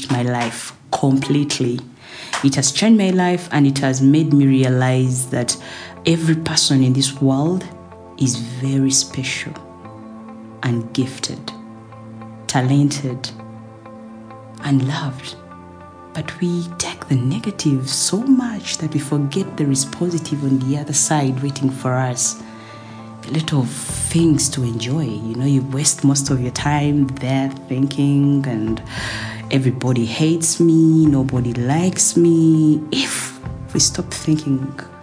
changed my life completely. It has changed my life, and it has made me realize that every person in this world is very special and gifted, talented, and loved. But we take the negative so much that we forget there is positive on the other side waiting for us. A lot of things to enjoy. You waste most of your time there thinking, and everybody hates me, nobody likes me. If we stop thinking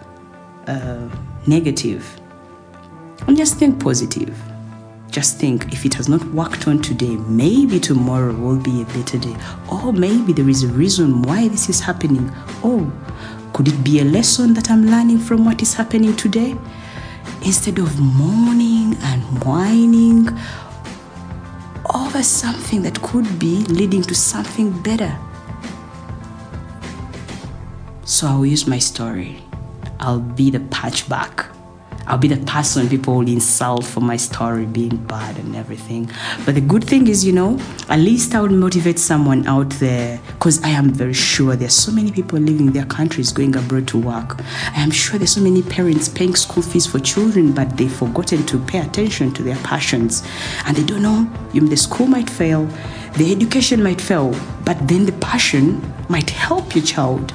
negative and just think positive, just think, if it has not worked on today, maybe tomorrow will be a better day. Or maybe there is a reason why this is happening. Oh, could it be a lesson that I'm learning from what is happening today? Instead of mourning and whining over something that could be leading to something better. So I'll use my story. I'll be the patchback. I'll be the person people will insult for my story being bad and everything. But the good thing is, at least I would motivate someone out there, because I am very sure there's so many people living in their countries going abroad to work. I am sure there's so many parents paying school fees for children, but they've forgotten to pay attention to their passions. And they don't know, the school might fail, the education might fail, but then the passion might help your child.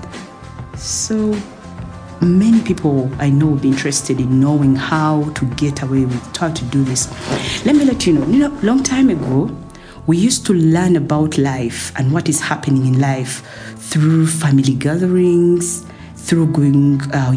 So many people I know will be interested in knowing how to get away with, how to do this. Let me let you know, long time ago, we used to learn about life and what is happening in life through family gatherings, through going,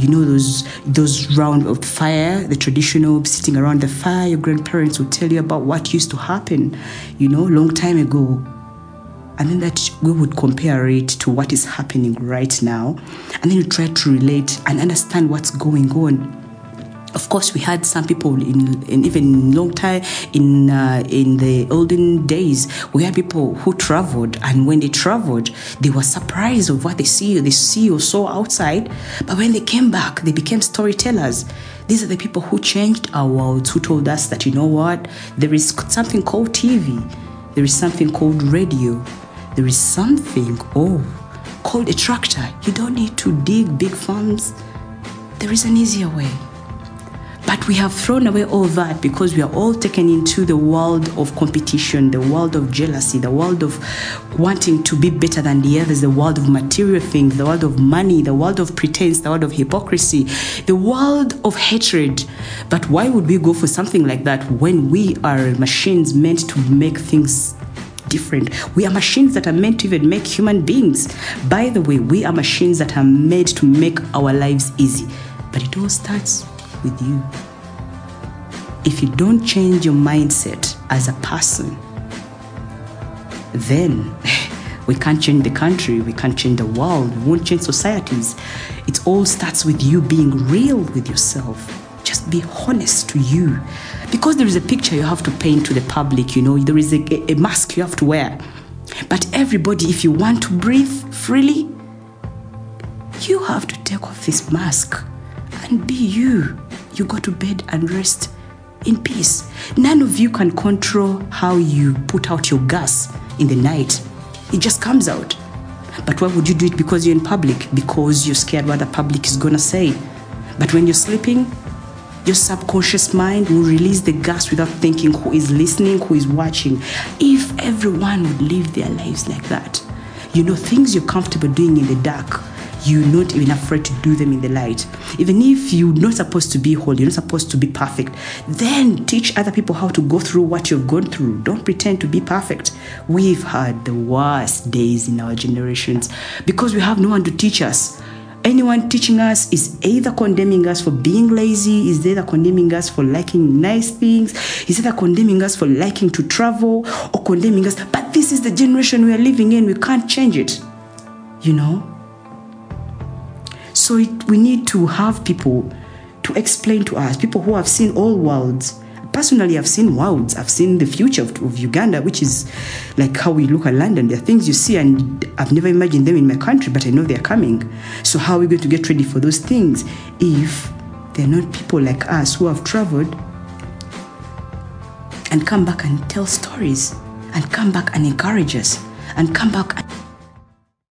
those round of fire, the traditional sitting around the fire. Your grandparents would tell you about what used to happen, long time ago. And then that we would compare it to what is happening right now. And then you try to relate and understand what's going on. Of course, we had some people in even long time, in the olden days, we had people who traveled. And when they traveled, they were surprised of what they see or saw outside. But when they came back, they became storytellers. These are the people who changed our worlds, who told us that, there is something called TV. There is something called radio. There is something, called a tractor. You don't need to dig big farms. There is an easier way. But we have thrown away all that because we are all taken into the world of competition, the world of jealousy, the world of wanting to be better than the others, the world of material things, the world of money, the world of pretense, the world of hypocrisy, the world of hatred. But why would we go for something like that when we are machines meant to make things different? We are machines that are meant to even make human beings. By the way, we are machines that are made to make our lives easy. But it all starts with you. If you don't change your mindset as a person, then we can't change the country, we can't change the world, we won't change societies. It all starts with you being real with yourself. Just be honest to you. Because there is a picture you have to paint to the public, there is a mask you have to wear. But everybody, if you want to breathe freely, you have to take off this mask and be you. You go to bed and rest in peace. None of you can control how you put out your gas in the night. It just comes out. But why would you do it? Because you're in public, because you're scared what the public is going to say. But when you're sleeping, your subconscious mind will release the gas without thinking who is listening, who is watching. If everyone would live their lives like that, things you're comfortable doing in the dark, you're not even afraid to do them in the light. Even if you're not supposed to be holy, you're not supposed to be perfect, then teach other people how to go through what you've gone through. Don't pretend to be perfect. We've had the worst days in our generations because we have no one to teach us. Anyone teaching us is either condemning us for being lazy, is either condemning us for liking nice things, is either condemning us for liking to travel, or condemning us. But this is the generation we are living in. We can't change it, So we need to have people to explain to us, people who have seen all worlds. Personally, I've seen worlds. I've seen the future of Uganda, which is like how we look at London. There are things you see and I've never imagined them in my country, but I know they're coming. So how are we going to get ready for those things if they're not people like us who have traveled and come back and tell stories and come back and encourage us and come back